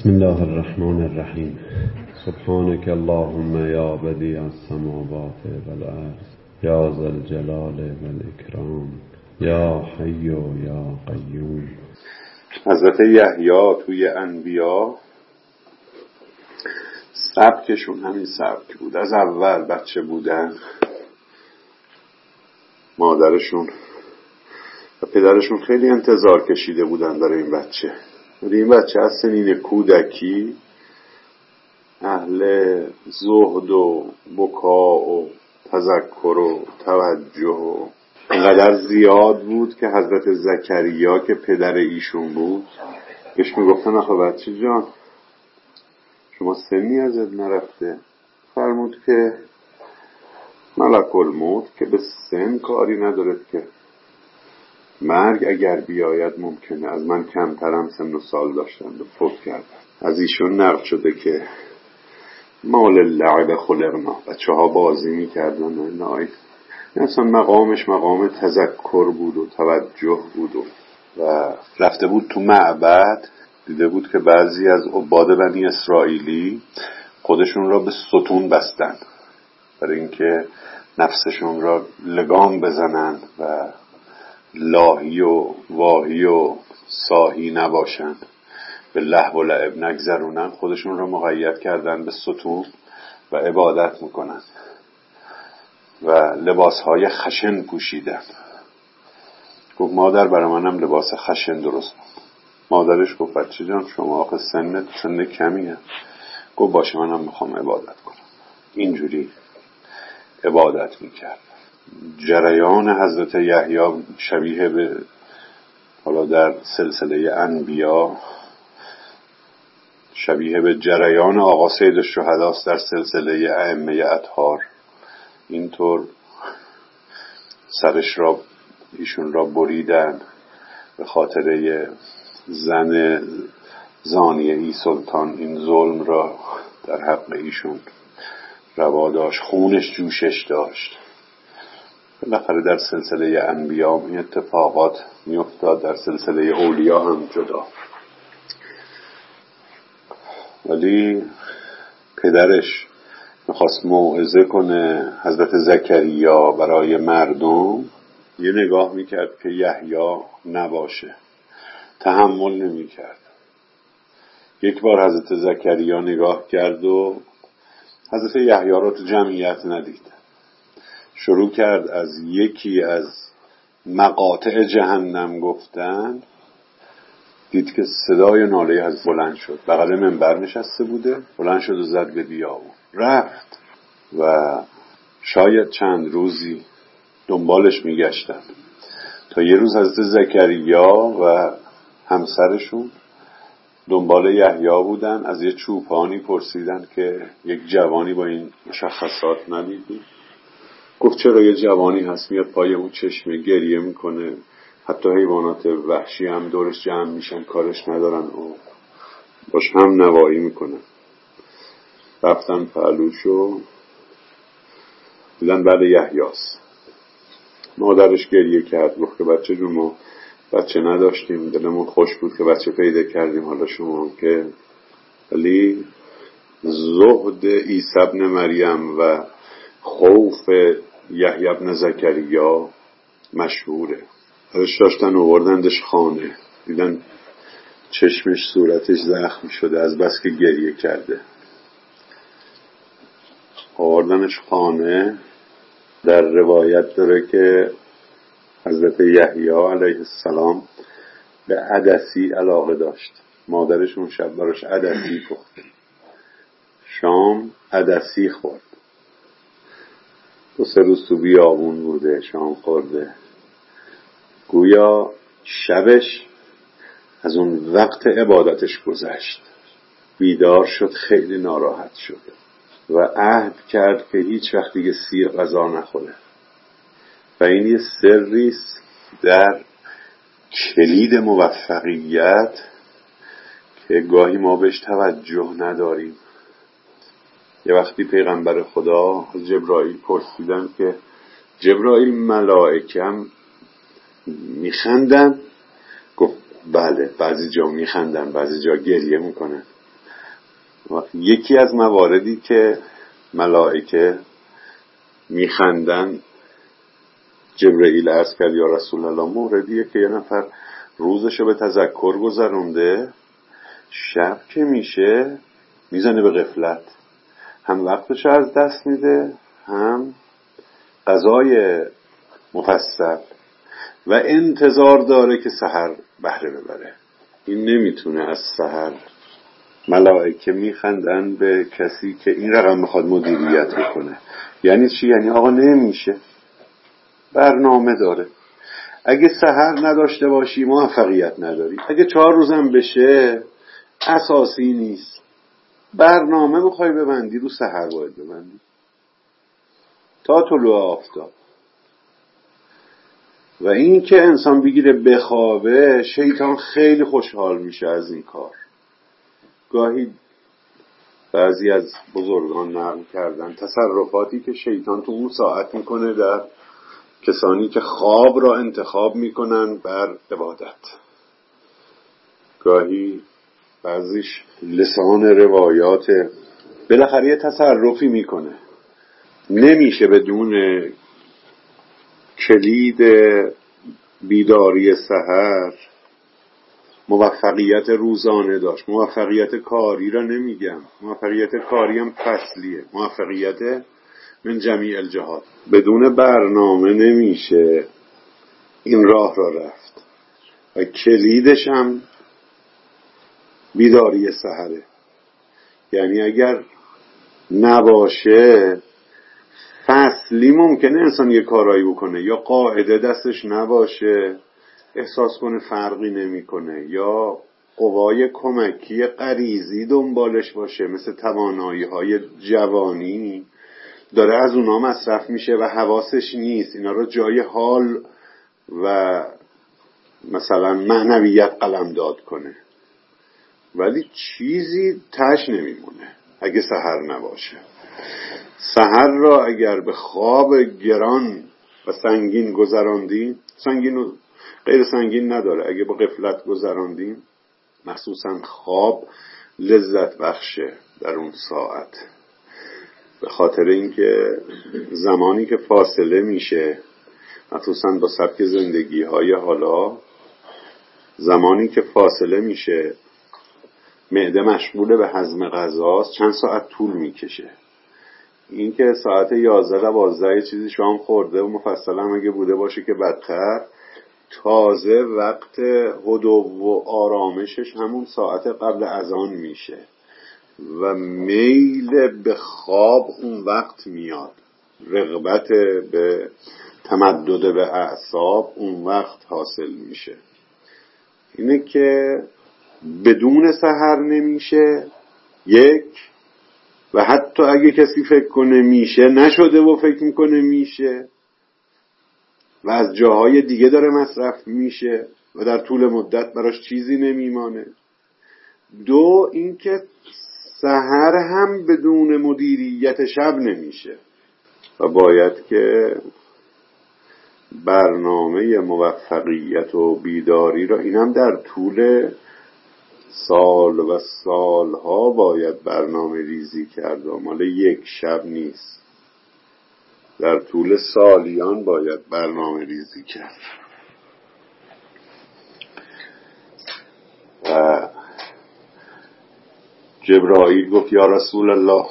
بسم الله الرحمن الرحیم. سبحانك اللهم یا بدیع السماوات والارض یا ذا الجلال والاکرام یا حی یا قیوم. حضرت یحیی توی انبیا سبکشون همین سبک بود. از اول بچه بودن مادرشون و پدرشون خیلی انتظار کشیده بودن برای این بچه. این بچه از سنین کودکی اهل زهد و بکا و تذکر و توجه و اینقدر زیاد بود که حضرت زکریا که پدر ایشون بود بهش میگفتن آخه بچه جان شما سنی ازت نرفته؟ فرمود که ملک الموت که به سن کاری نداره، که مرگ اگر بیاید ممکنه. از من کمترم سن و سال داشتن و فوت کردن. از ایشون نقل شده که مال اللعب خلقنا، بچه ها بازی میکردن. نه اصلا مقامش مقام تذکر بود و توجه بود و رفته بود تو معبد، دیده بود که بعضی از عباد بنی اسرائیلی خودشون را به ستون بستن برای اینکه نفسشون را لگام بزنن و لاهی و واهی و ساهی نباشن، به لهو و لعب نگذرونن. خودشون را مقید کردن به ستون و عبادت میکنن و لباسهای خشن پوشیدن. گفت مادر برای منم لباس خشن درست کن. مادرش گفت بچه جان شما آخه سن کمیه. گفت باشه منم میخوام عبادت کنم. اینجوری عبادت میکرد. جریان حضرت یحیی شبیه به حالا در سلسله انبیا شبیه به جریان آقا سید الشهداست در سلسله ائمه اطهار. اینطور سرش را ایشون را بریدن به خاطر زن زانیه سلطان. این ظلم را در حق ایشون روا داشت، خونش جوشش داشت. بالاخره در سلسله انبیا این اتفاقات میافتاد، در سلسله اولیا هم جدا. ولی پدرش میخواست موعظه کنه حضرت زکریا برای مردم، یه نگاه میکرد که یحیی نباشه، تحمل نمیکرد. یک بار حضرت زکریا نگاه کرد و حضرت یحیی را تو جمعیت ندید. شروع کرد از یکی از مقاطع جهنم گفتن. دید که صدای ناله از بلند شد، بغل منبر نشسته بوده، بلند شد و زد به بیابون رفت و شاید چند روزی دنبالش میگشتن تا یه روز حضرت زکریا و همسرشون دنبال یحیی بودن. از یه چوپانی پرسیدن که یک جوانی با این مشخصات ندیدی؟ گفت چرا، یه جوانی هست میاد پای اون چشمه گریه میکنه، حتی حیوانات وحشی هم دورش جمع میشن کارش ندارن و باش هم نوایی میکنن. رفتن پهلوشو دیدن بعد یحیاست. مادرش گریه کرد، گفت که بچه جون ما بچه نداشتیم، دلمون خوش بود که بچه پیدا کردیم، حالا شما که. ولی زهد عیسی ابن مریم و خوف یحیی ابن زکریا مشهوره. ازش داشتن آوردندش خانه، دیدن چشمش صورتش زخم شده از بس که گریه کرده. آوردنش خانه. در روایت داره که حضرت یحیی علیه السلام به عدسی علاقه داشت. مادرش اون شب براش عدسی پخت، شام عدسی خورد. 2-3 روز تو بیابون بوده، شام خورده. گویا شبش از اون وقت عبادتش گذشت. بیدار شد، خیلی ناراحت شد و عهد کرد که هیچ وقت دیگه سیر غذا نخوره. و این یه سریست در کلید موفقیت که گاهی ما بهش توجه نداریم. یه وقتی پیغمبر خدا از جبرائیل پرسیدن که جبرائیل ملائکه هم میخندن؟ گفت بله، بعضی جا میخندن بعضی جا گریه میکنن. یکی از مواردی که ملائکه میخندن، جبرئیل عرض کرد یا رسول الله، موردیه که یه نفر روزشو به تذکر گذرونده، شب که میشه میزنه به غفلت، هم وقتشو از دست میده، هم غذای مفصل، و انتظار داره که سحر بهره ببره. این نمیتونه از سحر. ملائکه میخندن به کسی که این رقم میخواد مدیریت بکنه. یعنی چی؟ یعنی آقا نمیشه، برنامه داره. اگه سحر نداشته باشی موفقیت نداری، اگه 4 روزم بشه اساسی نیست. برنامه بخوای ببندی رو سحر باید ببندی تا طلوع آفتاب. و این که انسان بگیره بخوابه، شیطان خیلی خوشحال میشه از این کار. گاهی بعضی از بزرگان نقل کردن تصرفاتی که شیطان تو اون ساعت میکنه در کسانی که خواب را انتخاب میکنن بر عبادت. گاهی بعضیش لسان روایات، بالاخره یه تصرفی میکنه. نمیشه بدون کلید بیداری سحر موفقیت روزانه داشت. موفقیت کاری را نمیگم، موفقیت کاری هم فصلیه، موفقیت من جمیع الجهات. بدون برنامه نمیشه این راه را رفت و کلیدش هم بیداری سحره. یعنی اگر نباشه فصلی ممکنه انسان یه کارایی بکنه، یا قاعده دستش نباشه احساس کنه فرقی نمیکنه، یا قوای کمکی غریزی دنبالش باشه مثل توانایی‌های جوانی داره از اونا مصرف میشه و حواسش نیست اینا رو جای حال و مثلا معنویت قلمداد کنه، ولی چیزی تش نمیمونه اگه سحر نباشه. سحر را اگر به خواب گران و سنگین گذراندیم، سنگین و غیر سنگین نداره، اگه با غفلت گذراندیم، مخصوصا خواب لذت بخشه در اون ساعت، به خاطر اینکه زمانی که فاصله میشه، مخصوصا با سبک زندگی های حالا، زمانی که فاصله میشه معده مشغول به هضم غذاست، چند ساعت طول میکشه. این که ساعت 11-12 چیزی شام خورده و مفصل هم اگه بوده باشه که بدتر، تازه وقت هدوء و آرامشش همون ساعت قبل اذان میشه و میل به خواب اون وقت میاد، رغبت به تمدد به اعصاب اون وقت حاصل میشه. اینه که بدون سحر نمیشه یک، و حتی اگه کسی فکر کنه میشه نشده و فکر میکنه میشه و از جاهای دیگه داره مصرف میشه و در طول مدت براش چیزی نمیمانه. دو، اینکه سحر هم بدون مدیریت شب نمیشه و باید که برنامه موفقیت و بیداری را، اینم در طول سال و سالها باید برنامه ریزی کرد، مال یک شب نیست، در طول سالیان باید برنامه ریزی کرد. و جبرائیل گفت یا رسول الله،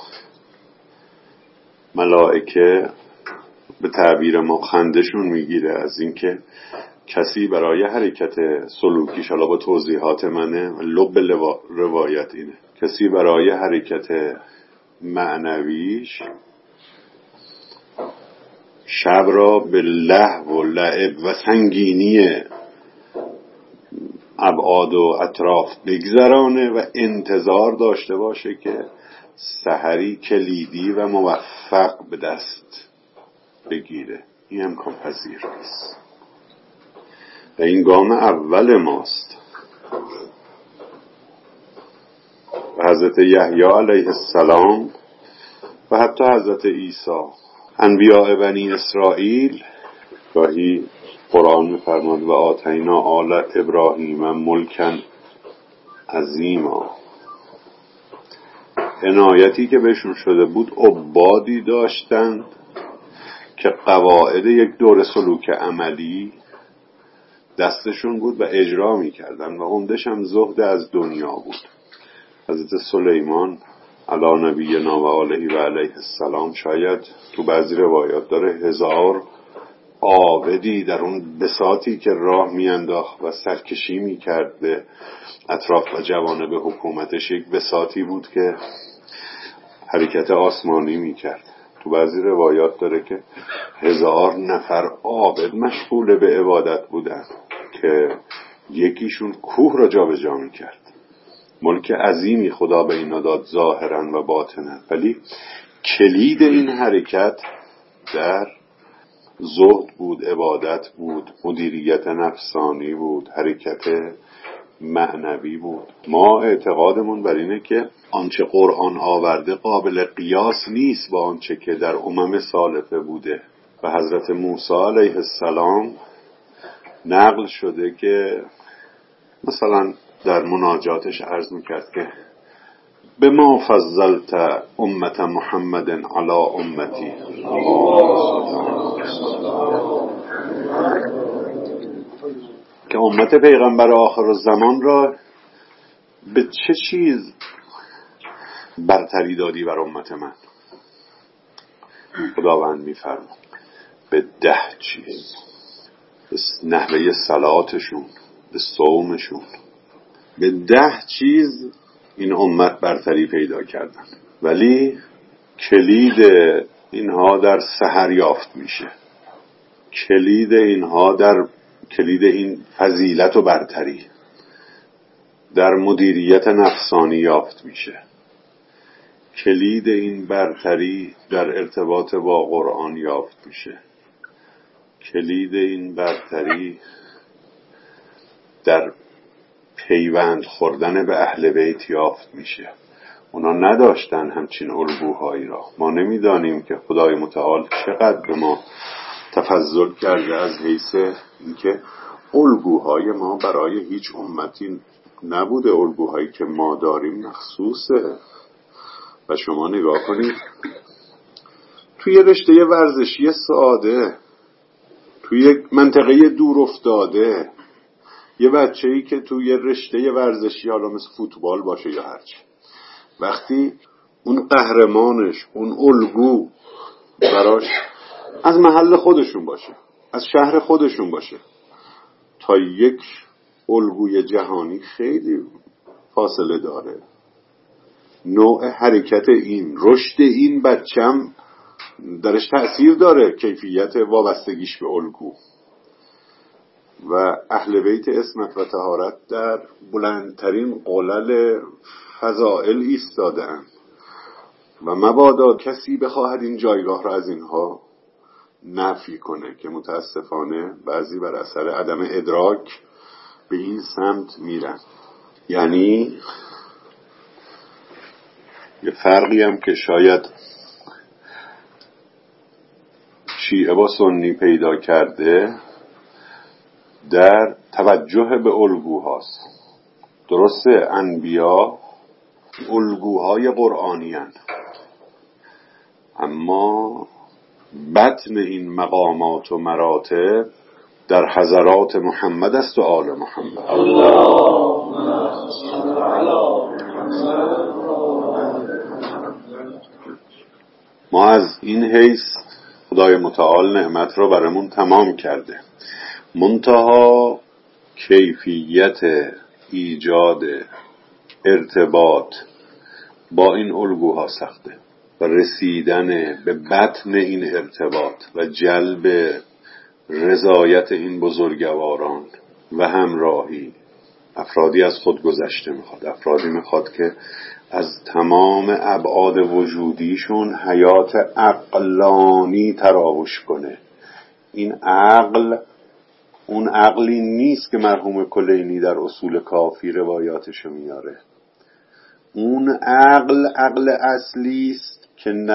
ملائکه به تعبیر ما خندشون میگیره از اینکه کسی برای حرکت سلوکیش، حالا با توضیحات منه، لب روایت اینه، کسی برای حرکت معنویش شب را به لهو و لعب و سنگینی ابعاد و اطراف بگذرانه و انتظار داشته باشه که سحری کلیدی و موفق به دست بگیره. این امکان پذیر نیست و این گام اول ماست. و حضرت یحیی علیه السلام و حتی حضرت عیسی، انبیاء بنی اسرائیل، گاهی قرآن می‌فرماد و آتینا آل ابراهیم ملکا عظیما، عنایتی که بهشون شده بود، عبادی داشتند که قواعد یک دور سلوک عملی دستشون بود و اجرا میکردن و عمدش هم زهد از دنیا بود. حضرت سلیمان علی نبینا و آله و علیه السلام شاید تو بعضی روایات داره 1000 عابدی در اون بساطی که راه میانداخت و سرکشی میکرد به اطراف و جوانب حکومتش، یک بساطی بود که حرکت آسمانی میکرد. تو بعضی روایات داره که 1000 نفر عابد مشغول به عبادت بودن که یکیشون کوه را جابجا میکرد. ملک عظیمی خدا به اینا داد ظاهرا و باطنا، ولی کلید این حرکت در زهد بود، عبادت بود، مدیریت نفسانی بود، حرکت معنوی بود. ما اعتقادمون بر اینه که آنچه قرآن آورده قابل قیاس نیست با آنچه که در امم سالفه بوده و حضرت موسی علیه السلام نقل شده که مثلا در مناجاتش عرض میکرد که به ما فضلت امت محمد علی امتی، که امت پیغمبر آخر الزمان را به چه چیز برتری دادی بر امت من؟ خداوند میفرماید به 10 چیز: به نحوه صلاتشون، به صومشون، به 10 چیز این امت برتری پیدا کردن. ولی کلید اینها در سحر یافت میشه، کلید اینها در کلید این فضیلت و برتری در مدیریت نفسانی یافت میشه، کلید این برتری در ارتباط با قرآن یافت میشه، کلید این برتری در پیوند خوردن به اهل بیت یافت میشه. اونا نداشتن همچین الگوهایی را. ما نمیدانیم که خدای متعال چقدر به ما تفضل کرده از حیث اینکه الگوهای ما برای هیچ امتی نبوده. الگوهایی که ما داریم مخصوصه. و شما نگاه کنید توی رشته ورزشی ساده، توی یک منطقه دور افتاده، یه بچه‌ای که توی رشته ورزشی، حالا مثل فوتبال باشه یا هرچی، وقتی اون قهرمانش، اون الگو براش از محل خودشون باشه، از شهر خودشون باشه، تا یک الگوی جهانی خیلی فاصله داره. نوع حرکت این، رشد این بچم درش تأثیر داره، کیفیت وابستگیش به الگو. و اهل بیت عصمت و طهارت در بلندترین قلل فضائل ایستادن و مبادا کسی بخواهد این جایگاه را از اینها نفی کنه، که متاسفانه بعضی بر اثر عدم ادراک به این سمت میرن. یعنی یه فرقی هم که شاید شیعه با سنی پیدا کرده در توجه به الگوهاست. درسته انبیا الگوهای قرآنی هستند، اما بطن این مقامات و مراتب در حضرات محمد است و آل محمد. ما از این حیث خدای متعال نعمت را برامون تمام کرده، منتها کیفیت ایجاد ارتباط با این الگوها سخته و رسیدن به بطن این ارتباط و جلب رضایت این بزرگواران و همراهی افرادی از خود گذشته میخواد. افرادی میخواد که از تمام ابعاد وجودیشون حیات عقلانی تراوش کنه. این عقل اون عقلی نیست که مرحوم کلینی در اصول کافی روایاتشو میاره. اون عقل اصلی است که 99%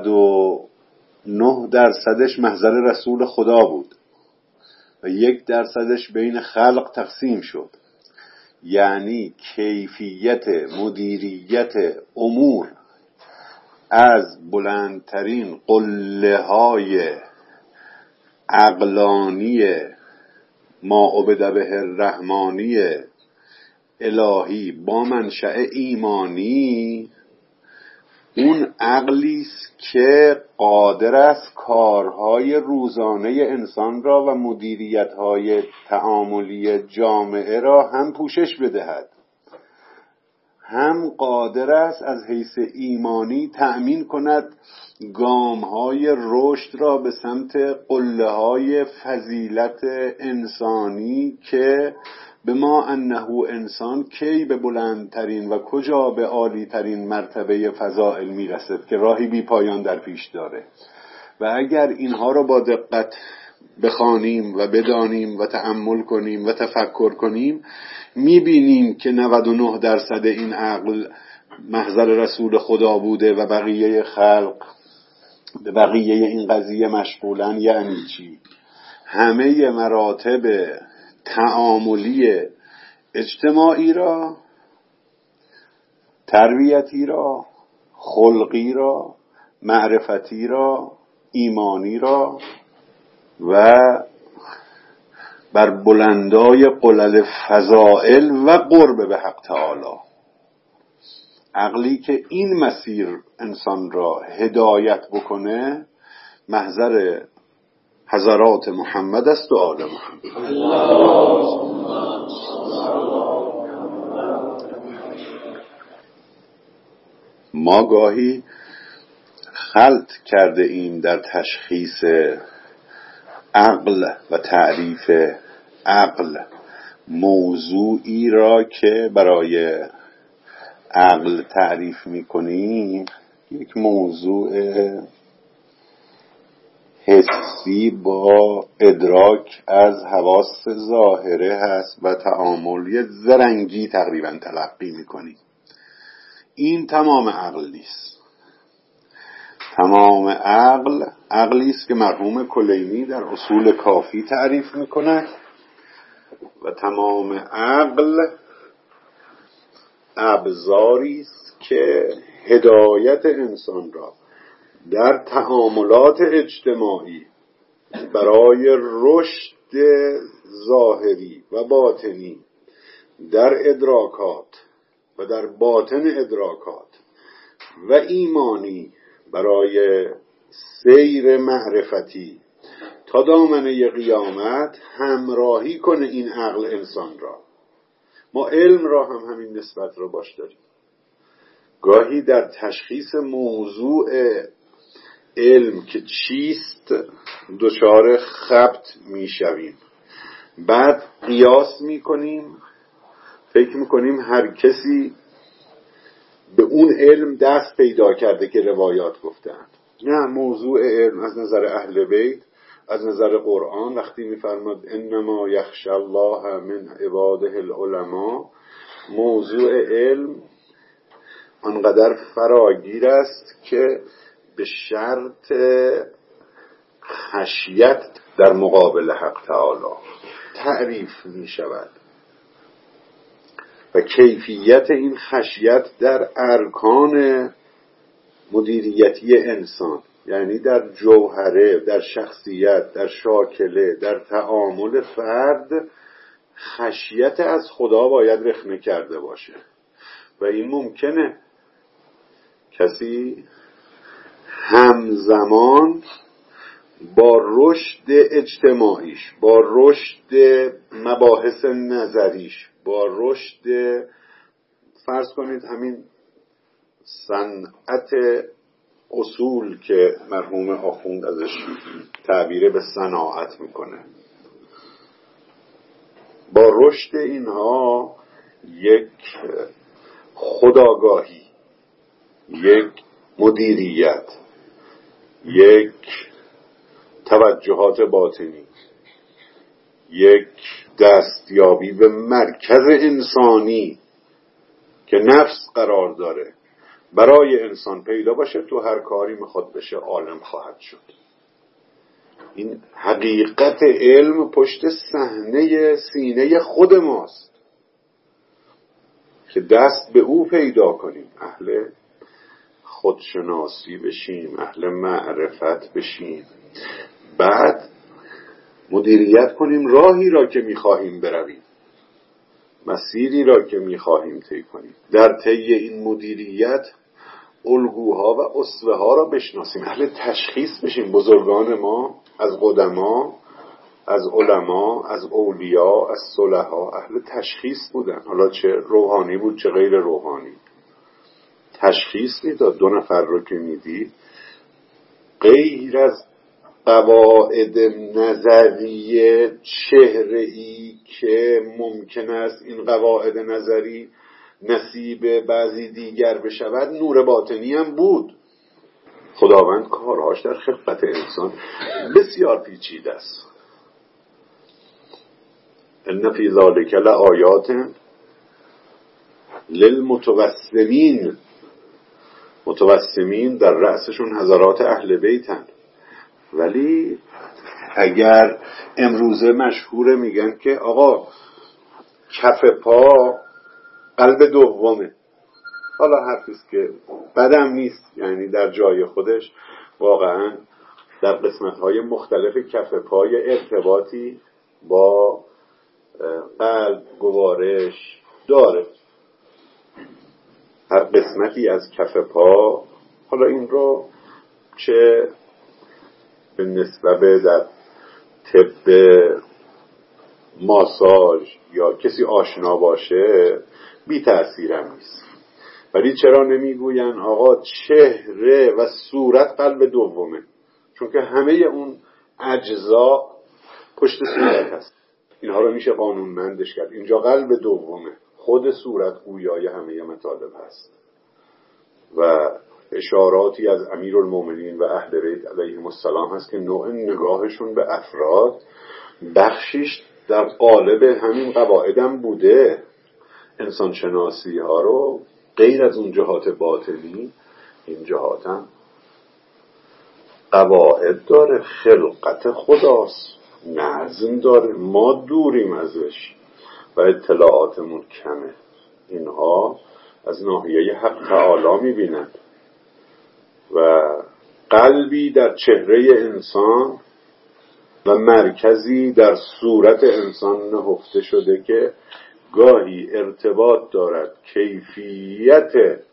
محضر رسول خدا بود و 1% بین خلق تقسیم شد. یعنی کیفیت مدیریت امور از بلندترین قله های عقلانی ما عبد به الرحمانی الهی با منشأ ایمانی، اون عقلیست که قادر است کارهای روزانه انسان را و مدیریت‌های تعاملی جامعه را هم پوشش بدهد، هم قادر است از حیث ایمانی تأمین کند گام‌های رشد را به سمت قله‌های فضیلت انسانی که به ما انه انسان کی به بلندترین و کجا به عالیترین مرتبه فضائل میرسد که راهی بی پایان در پیش داره. و اگر اینها را با دقت بخوانیم و بدانیم و تأمل کنیم و تفکر کنیم، میبینیم که 99% این عقل محضر رسول خدا بوده و بقیه خلق به بقیه این قضیه مشغولن. یعنی چی؟ همه مراتب تعاملی اجتماعی را، تربیتی را، خلقی را، معرفتی را، ایمانی را و بر بلندای قلل فضائل و قرب به حق تعالی، عقلی که این مسیر انسان را هدایت بکنه محضر حضرات محمد است و آل محمد. ما گاهی خلط کرده ایم در تشخیص عقل و تعریف عقل موضوعی را که برای عقل تعریف می‌کنیم یک موضوع حسی با ادراک از حواس ظاهره هست و تعاملی زرنگی تقریبا تلقی می‌کنیم. این تمام عقل نیست. تمام عقل عقلی است که مرحوم کلینی در اصول کافی تعریف می‌کند و تمام عقل ابزاری است که هدایت انسان را در تعاملات اجتماعی برای رشد ظاهری و باطنی در ادراکات و در باطن ادراکات و ایمانی برای سیر معرفتی تا دامنه قیامت همراهی کنه این عقل انسان را. ما علم را هم همین نسبت را باش داریم. گاهی در تشخیص موضوع علم که چیست دچار خبط میشویم، بعد قیاس میکنیم، فکر میکنیم هر کسی به اون علم دست پیدا کرده که روایات گفتند. نه، موضوع علم از نظر اهل بیت، از نظر قرآن وقتی میفرماد انما یخشی الله من عباده العلماء، موضوع علم آنقدر فراگیر است که به شرط خشیت در مقابل حق تعالی تعریف می شود و کیفیت این خشیت در ارکان مدیریتی انسان، یعنی در جوهره، در شخصیت، در شاکله، در تعامل فرد، خشیت از خدا باید رخنه کرده باشه. و این ممکنه کسی همزمان با رشد اجتماعیش، با رشد مباحث نظریش، با رشد فرض کنید همین صنعت اصول که مرحوم آخوند ازش تعبیر به صناعت میکنه، با رشد اینها یک خودآگاهی، یک مدیریت، یک توجهات باطنی، یک دستیابی به مرکز انسانی که نفس قرار داره برای انسان پیدا باشه، تو هر کاری میخواد بشه عالم خواهد شد. این حقیقت علم پشت صحنه سینه خود ماست که دست به او پیدا کنیم. اهل خودشناسی بشیم، اهل معرفت بشیم، بعد مدیریت کنیم راهی را که میخواهیم برویم، مسیری را که میخواهیم طی کنیم. در طی این مدیریت الگوها و اسوه ها را بشناسیم، اهل تشخیص بشیم. بزرگان ما از قدما، از علما، از اولیا، از صلحا اهل تشخیص بودن، حالا چه روحانی بود چه غیر روحانی. تشخیص میداد. 2 نفر رو که میدید غیر از قواعد نظری چهره‌ای که ممکن است این قواعد نظری نصیب بعضی دیگر بشود، نور باطنی هم بود. خداوند کارهاش در خلقت انسان بسیار پیچیده است. ان فی ذلک لآیات للمتوسمین. متوسمین در رأسشون حضرات اهل بیتن، ولی اگر امروزه مشهوره میگن که آقا کف پا قلب دومه، حالا حرفیست که بدم نیست، یعنی در جای خودش واقعا در قسمت‌های مختلف کف پای ارتباطی با قلب گوارش داره. هر قسمتی از کف پا، حالا این رو چه به نسبت در طب ماساژ یا کسی آشنا باشه بی تأثیرم نیست، ولی چرا نمیگوین آقا چهره و صورت قلب دومه؟ چون که همه اون اجزا پشت صورت هست. اینها رو میشه قانونمندش کرد. اینجا قلب دومه، خود صورت گویای همه مطالب هست و اشاراتی از امیرالمومنین و اهل بیت علیهم السلام هست که نوع نگاهشون به افراد بخشیش در قالب همین قواعدم بوده. انسان شناسی ها رو غیر از اون جهات باطنی، این جهات هم قواعد داره، خلقت خداست، نظم داره، ما دوریم ازش و اطلاعاتمون کمه. اینها از ناحیه حق تعالی میبینن و قلبی در چهره انسان و مرکزی در صورت انسان نهفته شده که گاهی ارتباط دارد کیفیت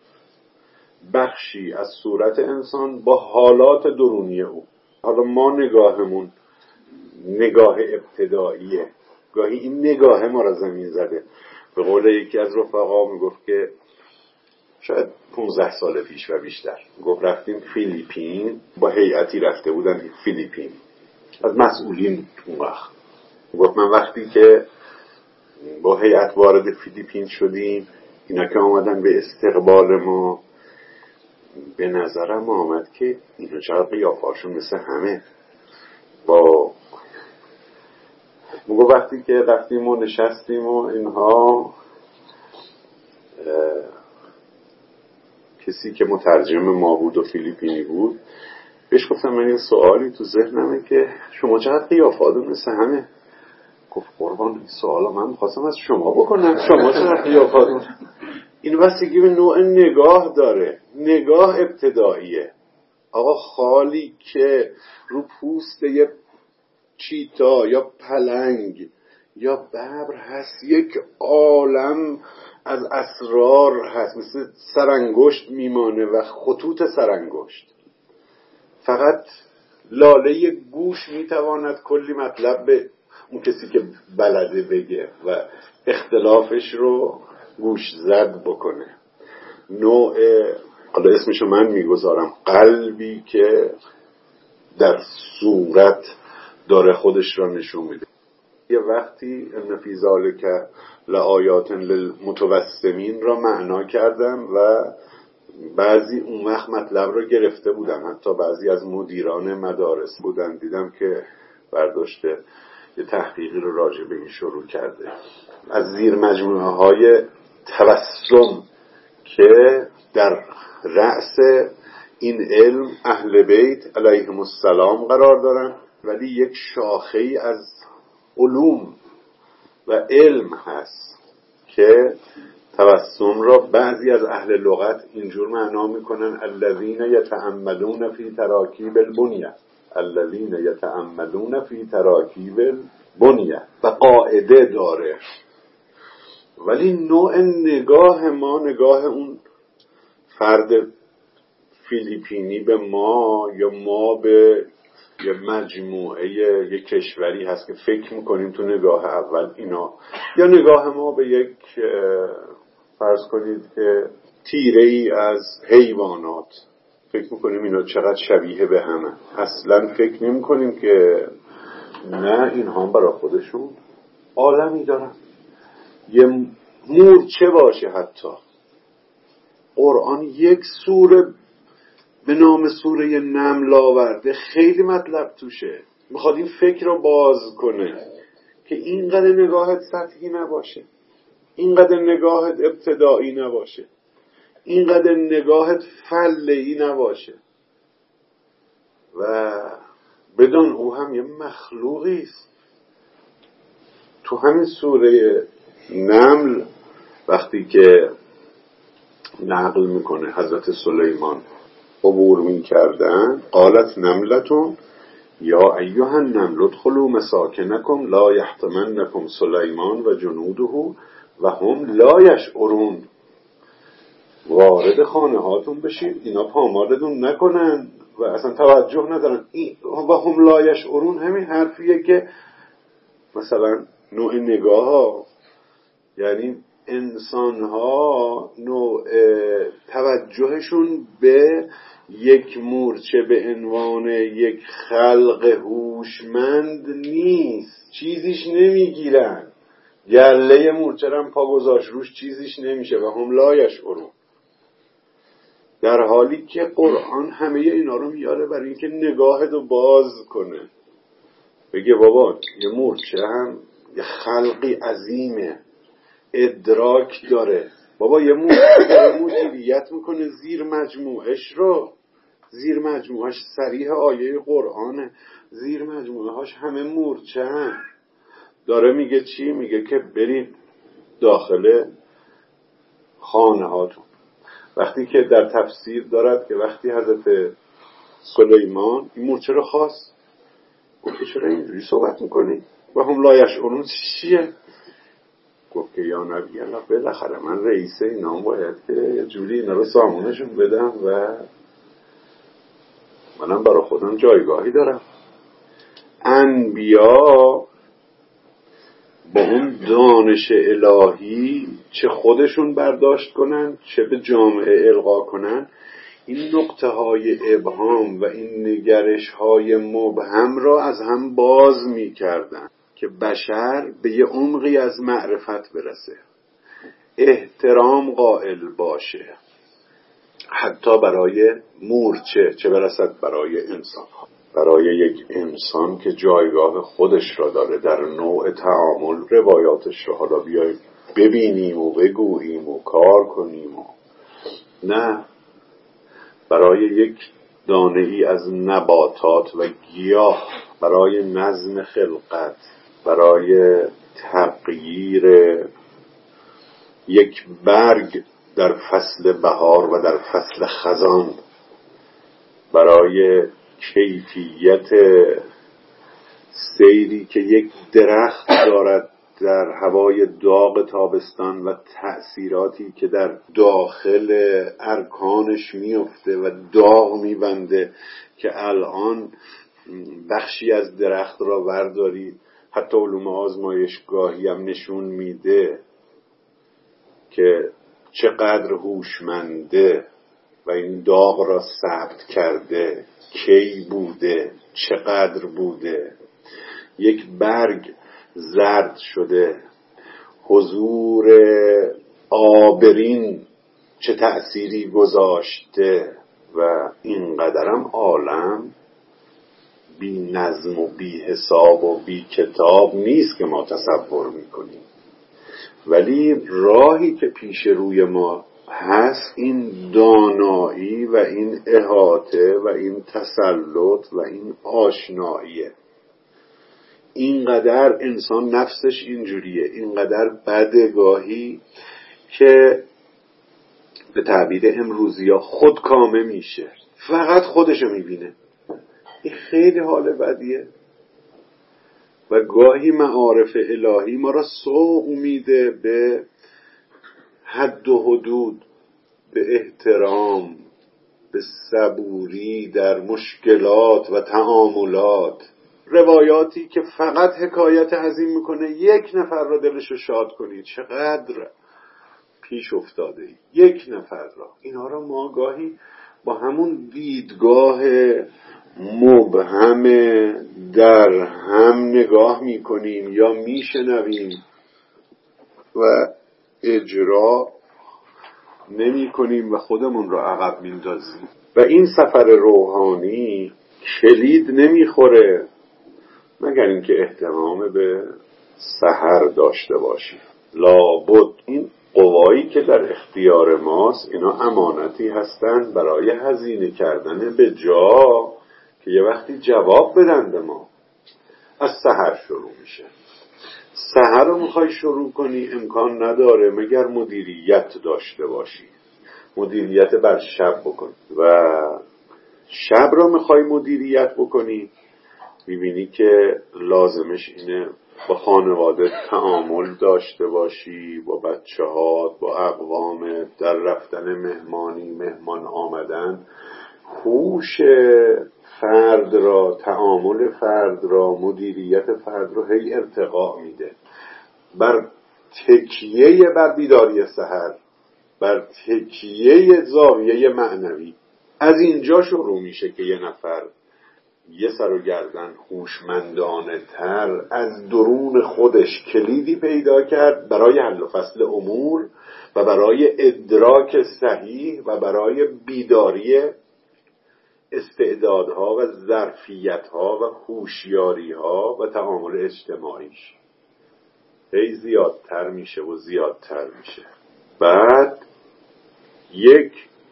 بخشی از صورت انسان با حالات درونی او. حالا ما نگاهمون نگاه ابتداییه، گاهی این نگاه ما را زمین زده. به قول یکی از رفقا میگفت که شاید 15 سال پیش و بیشتر، گفت رفتیم فیلیپین، با هیئتی رفته بودن فیلیپین از مسئولین اون وقت. گفت من وقتی که با هیئت وارد فیلیپین شدیم، اینا که آمدن به استقبال ما، به نظرم آمد که اینا چقدر قیافه‌هاشون مثل همه. با میگو وقتی که رفتیم و نشستیم و اینها، کسی که مترجم ما بود و فیلیپینی بود، بهش گفتم من این سوالی تو ذهنمه که شما چقدر قیافه‌هاتون مثل همه. گفت قربان این سوالا من می‌خواستم از شما بکنم، شما چقدر قیافه‌هاتون. این بستگی به نوع نگاه داره، نگاه ابتداییه. آقا خالی که رو پوست یه چیتا یا پلنگ یا ببر هست، یک عالم از اسرار هست، مثل سرانگشت میمانه و خطوط سرانگشت. فقط لاله گوش میتواند کلی مطلب به اون کسی که بلده بگه و اختلافش رو گوش زد بکنه. نوع، حالا اسمشو من میگذارم، قلبی که در صورت داره خودش را نشون میده. یه وقتی ان فی ذلک لآیات للمتوسمین را معنا کردم و بعضی اون وقت مطلب رو گرفته بودن، حتی بعضی از مدیران مدارس بودن، دیدم که برداشته یه تحقیقی رو راجع به این شروع کرده. از زیر مجموعه های توسم که در رأس این علم اهل بیت علیهم السلام قرار دارن، ولی یک شاخه‌ای از علوم و علم هست که تبسم را بعضی از اهل لغت اینجور معنا میکنن الذین یتأملون فی تراکیب البنیه، الذین یتأملون فی تراکیب البنیه، و قاعده داره. ولی نوع نگاه ما، نگاه اون فرد فیلیپینی به ما، یا ما به یه مجموعه یه کشوری هست که فکر میکنیم تو نگاه اول اینا، یا نگاه ما به یک فرض کنید که تیره ای از حیوانات، فکر میکنیم اینا چقدر شبیه به همه. اصلا فکر نمیکنیم که نه، اینها برای خودشون عالمی دارن. یه مورچه باشه، حتی قرآن یک سوره به نام سوره نمل آورده، خیلی مطلب توشه، میخواد این فکر رو باز کنه که اینقدر نگاهت سطحی نباشه، اینقدر نگاهت ابتدایی نباشه، اینقدر نگاهت فله‌ای نباشه، و بدون او هم یه مخلوقی است. تو همین سوره نمل وقتی که نقل میکنه حضرت سلیمان عبور میکردن، قالت نملتون یا ایها النمل ادخلوا مساکنکم لا یحطمنکم سلیمان و جنوده و هم لا یشعرون. وارد خانه هاتون بشید، اینا پامالتون نکنن و اصلا توجه ندارن. و هم لا یشعرون همین حرفیه که مثلا نوع نگاه ها، یعنی انسان ها نوع توجهشون به یک مورچه به عنوان یک خلق هوشمند نیست، چیزیش نمیگیرن. گله مورچه رو پا گذاشت روش چیزیش نمیشه و هم لا یشعرون. در حالی که قرآن همه اینا رو میاره برای اینکه نگاهتو باز کنه، بگه بابا یه مورچه هم یه خلقی عظیمه، ادراک داره. بابا یه مورچه داره مدیریت میکنه زیر مجموعش رو، زیر مجموعش صریح آیه قرآنه، زیر مجموعه هاش همه مورچه هم داره. میگه چی؟ میگه که برید داخل خانه هاتون. وقتی که در تفسیر دارد که وقتی حضرت سلیمان این مورچه رو خواست، گفت چرا اینجوری صحبت میکنی؟ و هم لا یشعرون چیه؟ گفت که یا نبی الله، بالاخره من رئیس اینا باید که یه جوری اینا رو سامونشون بدم و منم برای خودم جایگاهی دارم. انبیا با اون دانش الهی چه خودشون برداشت کنن چه به جامعه القا کنن، این نقطه های ابهام و این نگرش های مبهم را از هم باز می کردن که بشر به یه عمقی از معرفت برسه، احترام قائل باشه، حتی برای مورچه، چه برسد برای انسان ها. برای یک انسان که جایگاه خودش را داره در نوع تعامل، روایاتش را حالا بیاییم ببینیم و بگوییم و کار کنیم و نه، برای یک دانه ای از نباتات و گیاه، برای نظم خلقت، برای تغییر یک برگ در فصل بهار و در فصل خزان، برای کیفیت سیری که یک درخت دارد در هوای داغ تابستان و تأثیراتی که در داخل ارکانش میفته و داغ میبنده که الان بخشی از درخت را بردارید، حتی علوم آزمایشگاهی هم نشون میده که چقدر هوشمنده و این داغ را ثبت کرده، کی بوده، چقدر بوده. یک برگ زرد شده، حضور آبرین چه تأثیری گذاشته، و اینقدرم عالم بی نظم و بی حساب و بی کتاب نیست که ما تصور میکنیم. ولی راهی که پیش روی ما هست این دانایی و این احاطه و این تسلط و این آشناییه. اینقدر انسان نفسش اینجوریه، اینقدر بدگاهی که به تعبیر امروزی ها خودکامه میشه، فقط خودشو میبینه. این خیلی حال بدیه و گاهی معارف الهی ما را سوق میده به حد و حدود، به احترام، به صبوری در مشکلات و تعاملات. روایاتی که فقط حکایت از این میکنه یک نفر را دلشو شاد کنید، چقدر پیش افتاده یک نفر را. اینها را ما گاهی با همون دیدگاه مبهم در هم نگاه میکنیم یا میشنویم و اجرا نمی کنیم و خودمون رو عقب میندازیم. و این سفر روحانی کلید نمیخوره مگر اینکه احترام به سحر داشته باشیم. لابد این قوایی که در اختیار ماست اینا امانتی هستند برای هزینه کردن به جا که یه وقتی جواب بدن به ما. از سحر شروع میشه. سحر رو میخوای شروع کنی امکان نداره مگر مدیریت داشته باشی، مدیریت بر شب بکن. و شب رو میخوای مدیریت بکنی میبینی که لازمش اینه با خانواده تعامل داشته باشی، با بچه ها، با اقوام، در رفتن مهمانی، مهمان آمدن، هوش فرد را، تعامل فرد را، مدیریت فرد را هی ارتقا میده بر تکیه بر بیداری سحر، بر تکیه زاویه معنوی. از اینجا شروع میشه که یه نفر یه سر و گردن هوشمندانه تر از درون خودش کلیدی پیدا کرد برای حل و فصل امور و برای ادراک صحیح و برای بیداری استعدادها و ظرفیتها و هوشیاریها و تعامل اجتماعیش. هی زیادتر میشه و زیادتر میشه. بعد یک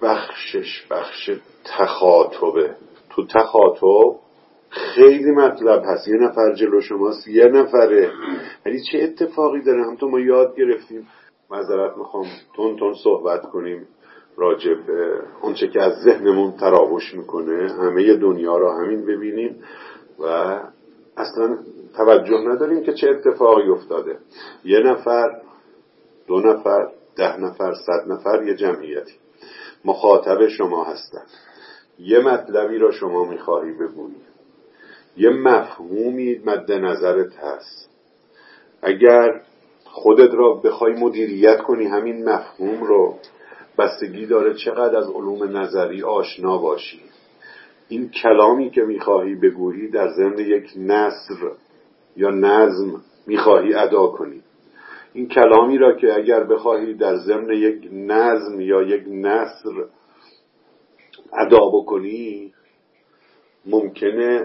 بخش تخاطبه. تو تخاطب خیلی مطلب هست. یه نفر جلو شماست، یه نفره، یعنی چه اتفاقی داره. هم تو ما یاد گرفتیم، معذرت میخوام، تون صحبت کنیم راجع به اونچه که از ذهنمون تراوش میکنه، همه دنیا را همین ببینیم و اصلا توجه نداریم که چه اتفاقی افتاده. یه نفر، دو نفر، 10 نفر، 100 نفر، یه جمعیتی مخاطب شما هستن. یه مطلبی را شما میخواهی بگویی، یه مفهومی مد نظرت هست. اگر خودت را بخوای مدیریت کنی همین مفهوم رو، بستگی داره چقدر از علوم نظری آشنا باشی. این کلامی که میخواهی بگویی در ضمن یک نثر یا نظم میخواهی ادا کنی. این کلامی را که اگر بخواهی در ضمن یک نظم یا یک نثر ادا بکنی، ممکنه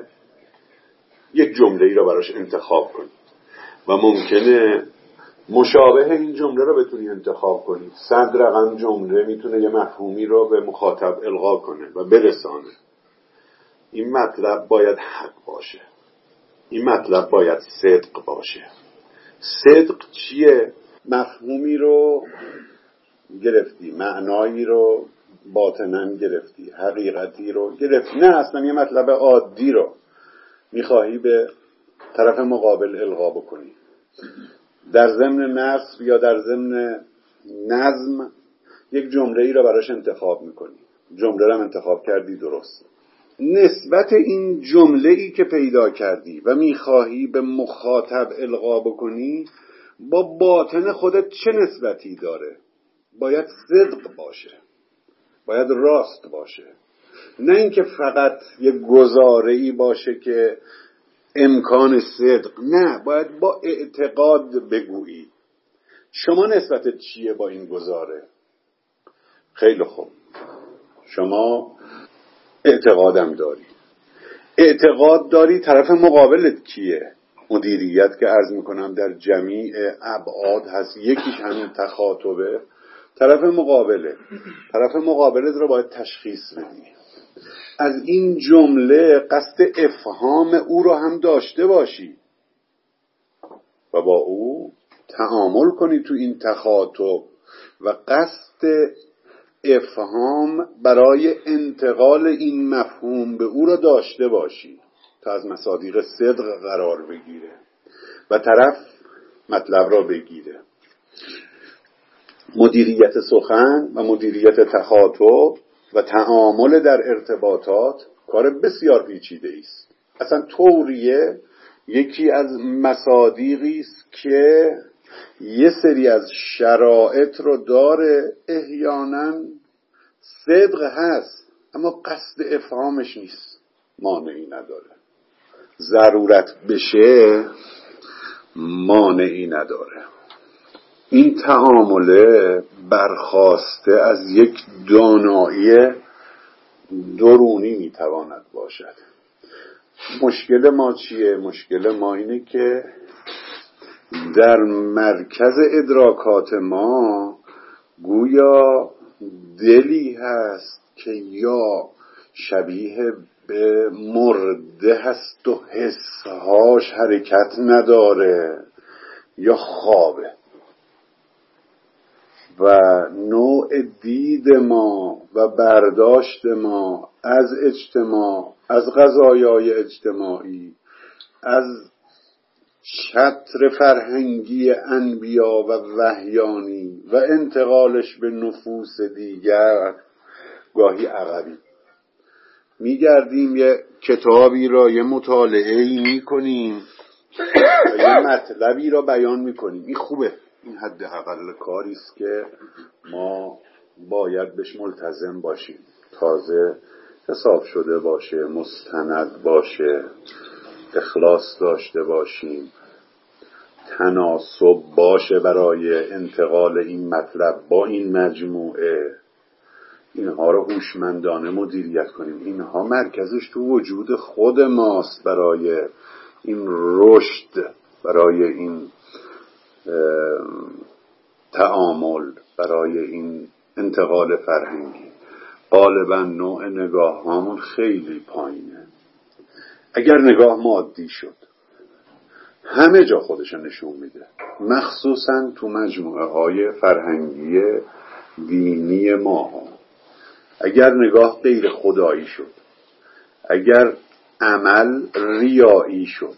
یک جمله‌ای را براش انتخاب کنی و ممکنه مشابه این جمله را بتونی انتخاب کنی. 100 رقم جمله میتونه یه مفهومی را به مخاطب القا کنه و برسانه. این مطلب باید حق باشه، این مطلب باید صدق باشه. صدق چیه؟ مفهومی رو گرفتی، معنایی رو باطناً گرفتی، حقیقتی رو گرفتی، نه اصلا یه مطلب عادی رو میخواهی به طرف مقابل القا بکنی. در ضمن نثر یا در ضمن نظم یک جمله‌ای را براش انتخاب میکنی. جمله را انتخاب کردی، درست. نسبت این جمله‌ای که پیدا کردی و میخواهی به مخاطب القا بکنی با باطن خودت چه نسبتی داره؟ باید صدق باشه، باید راست باشه، نه اینکه فقط یک گزاره‌ای باشه که امکان صدق. نه، باید با اعتقاد بگویی. شما نسبتت چیه با این گزاره؟ خیلی خوب، شما اعتقادم داری. اعتقاد داری، طرف مقابلت کیه؟ مدیریت که عرض میکنم در جمیع ابعاد هست، یکیش همین تخاطبه. طرف مقابله، طرف مقابلت رو باید تشخیص بدی. از این جمله قصد افهام او رو هم داشته باشی و با او تعامل کنی تو این تخاطب و قصد افهام برای انتقال این مفهوم به او را داشته باشی تا از مصادیق صدق قرار بگیره و طرف مطلب را بگیره. مدیریت سخن و مدیریت تخاطب و تعامل در ارتباطات کار بسیار پیچیده است. اصلا توریه یکی از مصادیقی است که یه سری از شرایط رو داره، احیانا صدق هست اما قصد افهامش نیست، مانعی نداره. ضرورت بشه مانعی نداره. این تعامله برخاسته از یک دانایی درونی میتواند باشد. مشکل ما چیه؟ مشکل ما اینه که در مرکز ادراکات ما گویا دلی هست که یا شبیه به مرده هست و حسهاش حرکت نداره یا خوابه و نوع دید ما و برداشت ما از اجتماع، از قضایای اجتماعی، از چتر فرهنگی انبیا و وحیانی و انتقالش به نفوس دیگر گاهی عقبی. میگردیم یه کتابی را یه مطالعه‌ای میکنیم و یه مطلبی را بیان میکنیم. این خوبه، این حداقل کاری است که ما باید بهش ملتزم باشیم. تازه حساب شده باشه، مستند باشه، اخلاص داشته باشیم، تناسب باشه برای انتقال این مطلب با این مجموعه. اینها رو هوشمندانه مدیریت کنیم. اینها مرکزش تو وجود خود ماست برای این رشد، برای این تعامل، برای این انتقال فرهنگی. غالبا نوع نگاه هامون خیلی پایینه. اگر نگاه مادی شد همه جا خودشو نشون میده، مخصوصا تو مجموعه های فرهنگی دینی ما. اگر نگاه غیر خدایی شد، اگر عمل ریایی شد،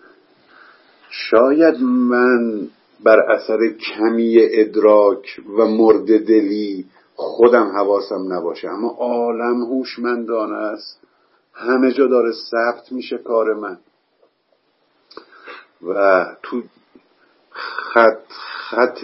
شاید من بر اثر کمی ادراک و مرد دلی خودم حواسم نباشه، اما عالم هوشمندانه است، همه جا داره ثبت میشه کار من و تو خط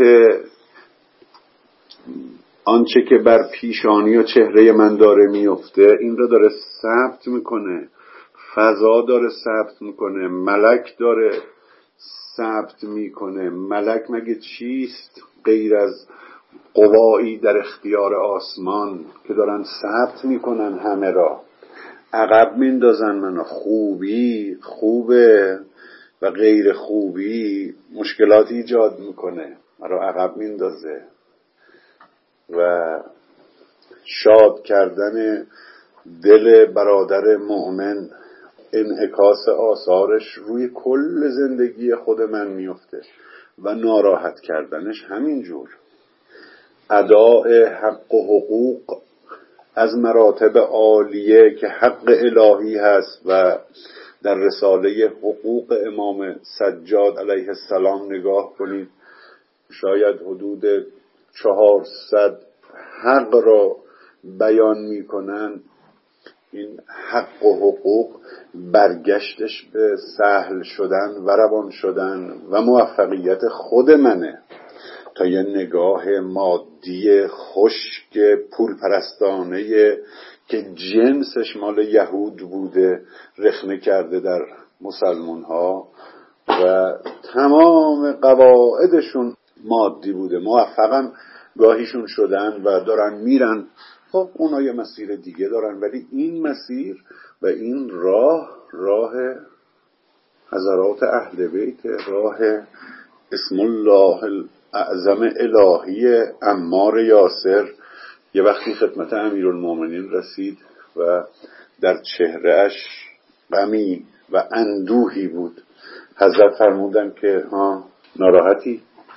آنچه که بر پیشانی و چهره من داره میفته این رو داره ثبت میکنه. فضا داره ثبت میکنه، ملک داره ثبت میکنه. ملک مگه چیست غیر از قوایی در اختیار آسمان که دارن ثبت میکنن همه را. عقب میندازن منو. خوبی خوبه و غیر خوبی مشکلاتی ایجاد میکنه، مرا عقب میندازه. و شاد کردن دل برادر مؤمن انعکاس آثارش روی کل زندگی خود من میفته و ناراحت کردنش همینجور. اداء حق و حقوق از مراتب عالیه که حق الهی هست و در رساله حقوق امام سجاد علیه السلام نگاه کنید، شاید حدود 400 حق را بیان میکنن. این حق و حقوق برگشتش به سهل شدن و روان شدن و موفقیت خود منه تا یه نگاه مادی خشک پول پرستانه که جنسش مال یهود بوده رخنه کرده در مسلمان ها و تمام قواعدشون مادی بوده. موفقم گاهیشون شدن و دارن میرن. خب اونا یه مسیر دیگه دارن، ولی این مسیر و این راه حضرات اهل بیت، راه اسم الله الاعظم الهی عمار یاسر یه وقتی خدمت امیرالمومنین رسید و در چهرهش غمی و اندوهی بود. حضرت فرمودن که ناراحتی؟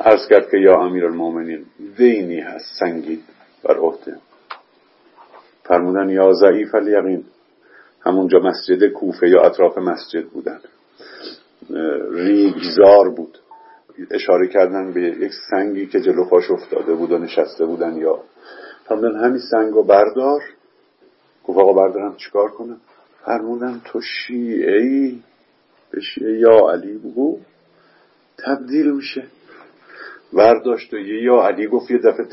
عرض کرد که یا امیرالمومنین دینی هست سنگین بر عهده. فرمودن یا ضعیف الیقین. همونجا مسجد کوفه یا اطراف مسجد بودن، ریگزار بود. اشاره کردن به یک سنگی که جلو پاش افتاده بود و نشسته بودن. یا فرمودن همین سنگو بردار. گفت آقا بردارم چیکار کنم؟ فرمودن تو شیعه‌ای، به شیعه یا علی بگو تبدیل میشه. برداشت و یا علی گفت یه دفعه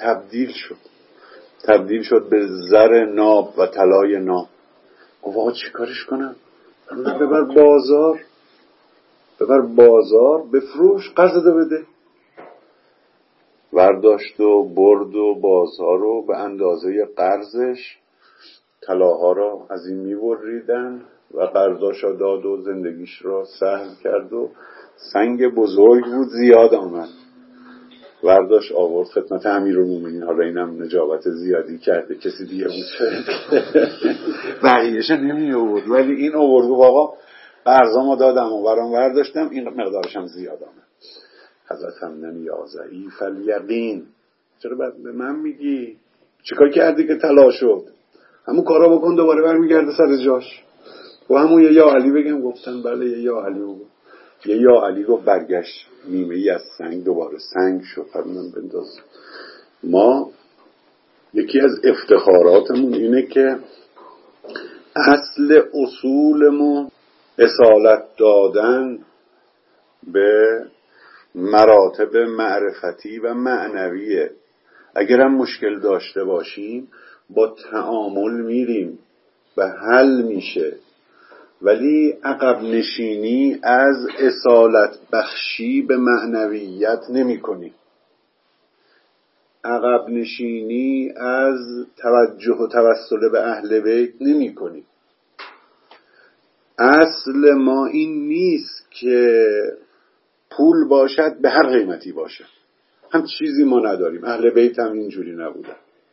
تبدیل شد به زر ناب و طلای ناب. گفت آقا چی کارش کنم؟ ببر بازار بفروش، قرض ده بده. برداشت و برد و بازار رو به اندازه قرضش طلاها را از این می‌بریدن و قرضاش را داد و زندگیش را سهل کرد و سنگ بزرگ بود زیاد آمد. برداشت آورد خدمت امیرالمومنین. حالا اینم نجابت زیادی کرده، کسی دیگه بود بقیه‌اش نمی آورد، ولی این آورد. آقا قرضامو دادم و برام برداشتم، این مقدارش هم زیاد آمد. حضرت فرمودن یا ضعیف الیقین، چرا به من میگی؟ چیکار کردی که طلا شد؟ همون کارا بکن دوباره برمیگرده سر جاش. و همون یا علی بگم. گفتن بله یا علی بگو. یا علی گفت برگشت نیمه ای از سنگ دوباره سنگ شد. فرمودن بنداز. ما یکی از افتخاراتمون اینه که اصل اصولمون اصالت دادن به مراتب معرفتی و معنویه. اگرم مشکل داشته باشیم با تعامل میریم و حل میشه، ولی عقب نشینی از اصالت بخشی به معنویت نمی کنی. عقب نشینی از توجه و توسل به اهل بیت نمی کنی. اصل ما این نیست که پول باشد به هر قیمتی باشه. هم چیزی ما نداریم. اهل بیت هم اینجوری نبودن.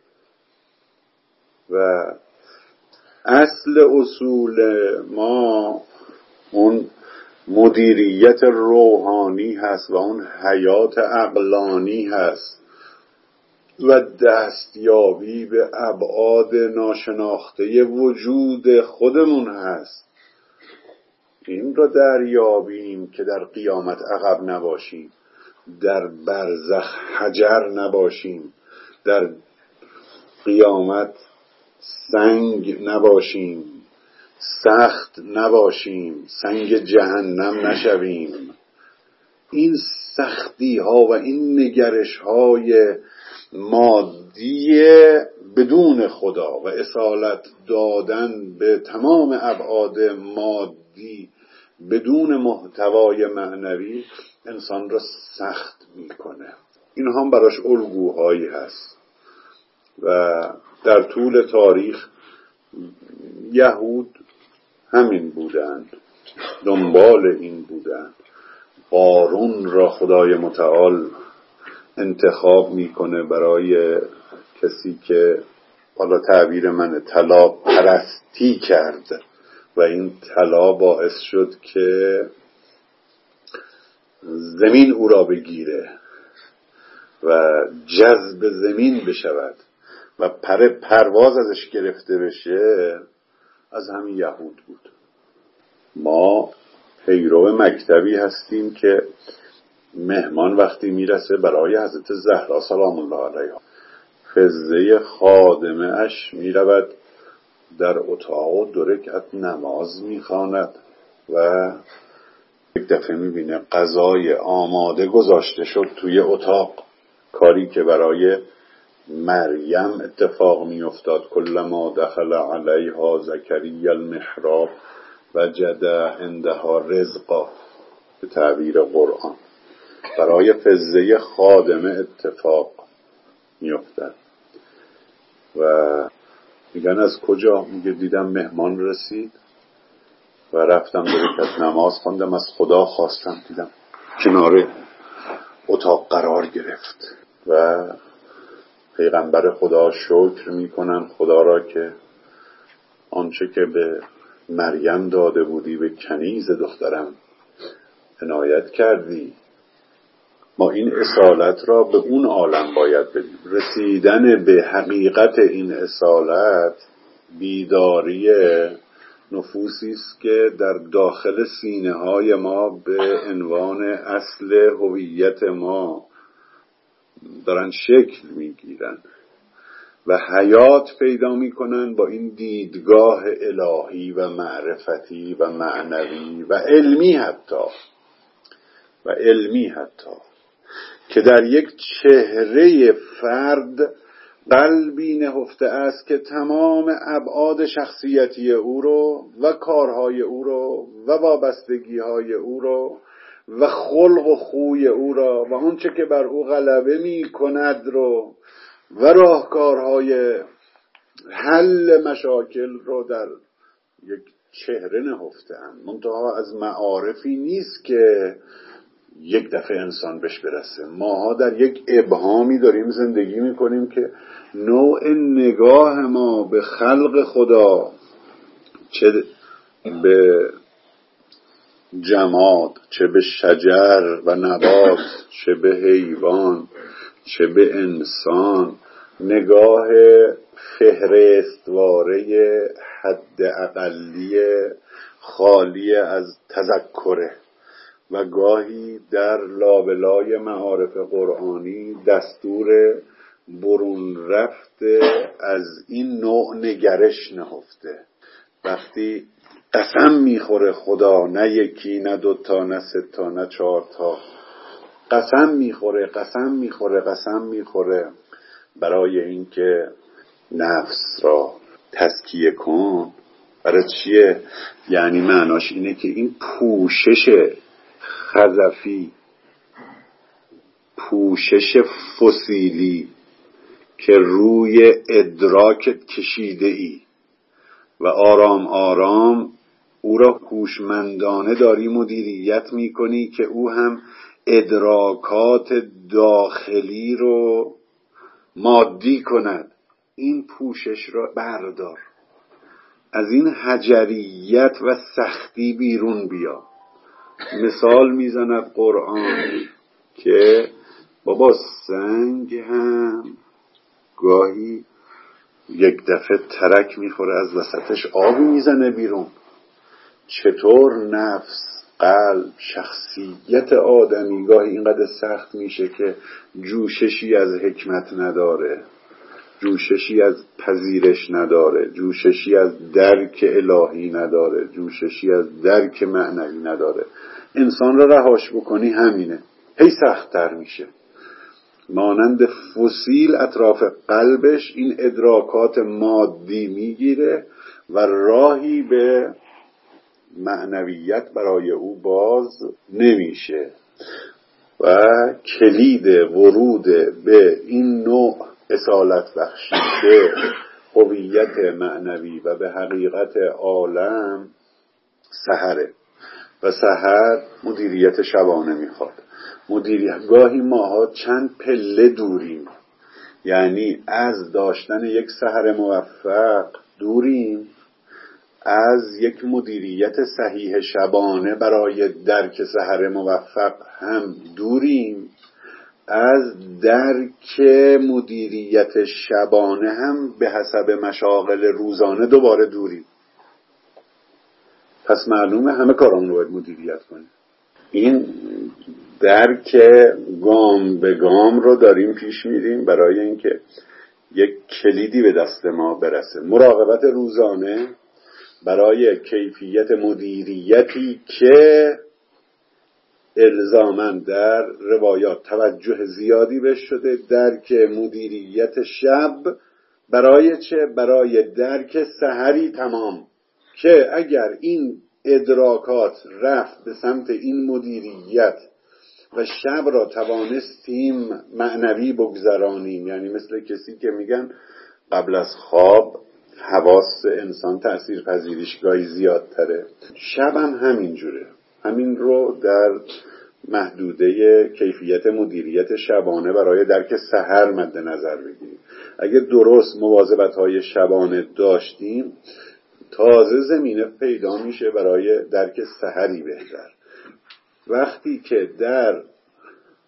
و اصل اصول ما اون مدیریت روحانی هست و اون حیات عقلانی هست و دستیابی به ابعاد ناشناخته وجود خودمون هست. این را دریابیم که در قیامت عقب نباشیم، در برزخ حجر نباشیم، در قیامت سنگ نباشیم، سخت نباشیم، سنگ جهنم نشویم. این سختی ها و این نگرش های مادی بدون خدا و اصالت دادن به تمام ابعاد مادی بدون محتوای معنوی انسان را سخت میکنه. این هم براش الگوهایی هست و در طول تاریخ یهود همین بودند، دنبال این بودند. قارون را خدای متعال انتخاب میکنه برای کسی که حالا تعبیر من طلا پرستی کرد و این طلا باعث شد که زمین او را بگیره و جذب زمین بشود و پرواز ازش گرفته بشه. از همین یهود بود. ما پیرو مکتبی هستیم که مهمان وقتی میرسه برای حضرت زهرا سلام الله علیها، فضه خادمه اش میرود در اتاق و 2 رکعت نماز میخواند و یک دفعه میبینه غذای آماده گذاشته شد توی اتاق. کاری که برای مریم اتفاق میافتاد. کلما دخل علیها زکریا المحراب وجد عندها رزقا، به تعبیر قرآن برای فضه خادمه اتفاق میافتد. و میگن از کجا؟ میگه دیدم مهمان رسید و رفتم 2 رکعت نماز خواندم، از خدا خواستم، دیدم کنار اتاق قرار گرفت. و پیغمبر خدا شکر میکنن خدا را که آنچه که به مریم داده بودی به کنیز دخترم عنایت کردی. ما این اصالت را به اون عالم باید بدیم. رسیدن به حقیقت این اصالت بیداری نفوسی است که در داخل سینه های ما به عنوان اصل هویت ما دارن شکل میگیرن و حیات پیدا میکنن با این دیدگاه الهی و معرفتی و معنوی و علمی حتی که در یک چهره فرد قلبی نهفته است که تمام ابعاد شخصیتی او رو و کارهای او رو و وابستگی‌های او رو و خلق و خوی او را و اونچه که بر او غلبه می کند رو و راهکارهای حل مشاکل رو در یک چهره نهفته‌اند. منتها از معارفی نیست که یک دفعه انسان بهش برسه. ماها در یک ابهامی داریم زندگی میکنیم که نوع نگاه ما به خلق خدا، چه به جماد، چه به شجر و نبات، چه به حیوان، چه به انسان، نگاه فهرستواره حد اقلی خالی از تذکره و گاهی در لابلای معارف قرآنی دستور برون رفته از این نوع نگرش نهفته. وقتی قسم میخوره خدا، نه یکی نه دوتا نه ستا نه چهارتا، قسم میخوره برای اینکه نفس را تزکیه کن. برای چیه؟ یعنی معناش اینه که این پوشش خزفی، پوشش فسیلی که روی ادراکت کشیده ای و آرام آرام او را هوشمندانه داری مدیریت میکنی که او هم ادراکات داخلی رو مادی کند. این پوشش را بردار، از این حجریت و سختی بیرون بیا. مثال میزند قرآن که بابا سنگ هم گاهی یک دفعه ترک میخوره، از وسطش آبی میزنه بیرون. چطور نفس، قلب، شخصیت آدمی گاهی اینقدر سخت میشه که جوششی از حکمت نداره، جوششی از پذیرش نداره، جوششی از درک الهی نداره، جوششی از درک معنوی نداره. انسان را رهاش بکنی همینه، هی سخت‌تر میشه. مانند فسیل اطراف قلبش این ادراکات مادی میگیره و راهی به معنویت برای او باز نمیشه و کلید ورود به این نوع اصالت بخشی به هویت معنوی و به حقیقت عالم سحره و سحر مدیریت شبانه میخواد. گاهی ماها چند پله دوریم، یعنی از داشتن یک سحر موفق دوریم، از یک مدیریت صحیح شبانه برای درک سحر موفق هم دوریم، از درک مدیریت شبانه هم به حسب مشاغل روزانه دوباره دوریم. پس معلومه همه کارامون رو باید مدیریت کنیم. این درک گام به گام رو داریم پیش میریم برای اینکه یک کلیدی به دست ما برسه. مراقبت روزانه برای کیفیت مدیریتی که الزاماً در روایات توجه زیادی بهش شده. درک مدیریت شب برای چه؟ برای درک سحری تمام، که اگر این ادراکات رفت به سمت این مدیریت و شب را توانستیم معنوی بگذرانیم، یعنی مثل کسی که میگن قبل از خواب حواس انسان تأثیر پذیریشگاهی زیادتره، شب هم همینجوره. همین رو در محدوده کیفیت مدیریت شبانه برای درک سحر مد نظر بگیریم. اگه درست مواظبت‌های شبانه داشتیم، تازه زمینه پیدا میشه برای درک سحری بهتر. وقتی که در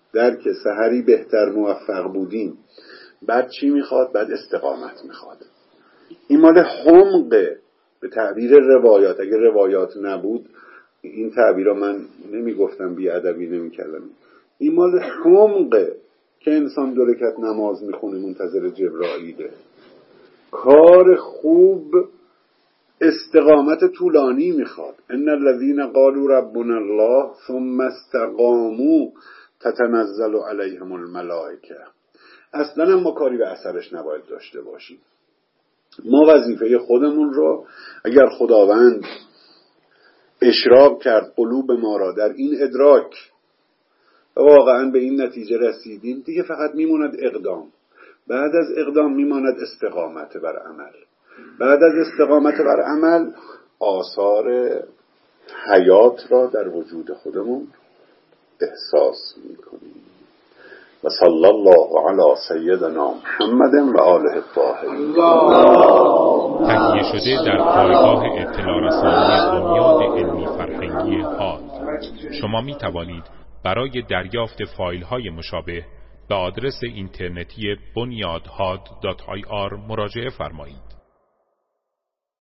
درک سحری بهتر موفق بودیم. بعد چی میخواد؟ بعد استقامت میخواد. این مال حمقه به تعبیر روایات. اگر روایات نبود این تعبیرها من نمیگفتم، بیادبی نمیکردم. این مال حمقه که انسان 2 رکعت نماز میخونه منتظر جبرائیله. کار خوب استقامت طولانی میخواد. ان الذين قالوا ربنا الله ثم استقاموا تتنزل علیهم الملائکه. اصلا ما کاری به اثرش نباید داشته باشیم. ما وظیفه خودمون رو اگر خداوند اشراق کرد قلوب ما را در این ادراک و واقعا به این نتیجه رسیدیم، دیگه فقط میموند اقدام. بعد از اقدام میماند استقامت بر عمل. بعد از استقامت بر عمل آثار حیات را در وجود خودمون احساس میکنیم. و صلی الله علی سیدنا محمد و آله الطاهرین. تهیه شده در پایگاه اطلاع رسانی بنیاد علمی فرهنگی هاد. شما می توانید برای دریافت فایل های مشابه به آدرس اینترنتی bunyadhad.ir مراجعه فرمایید.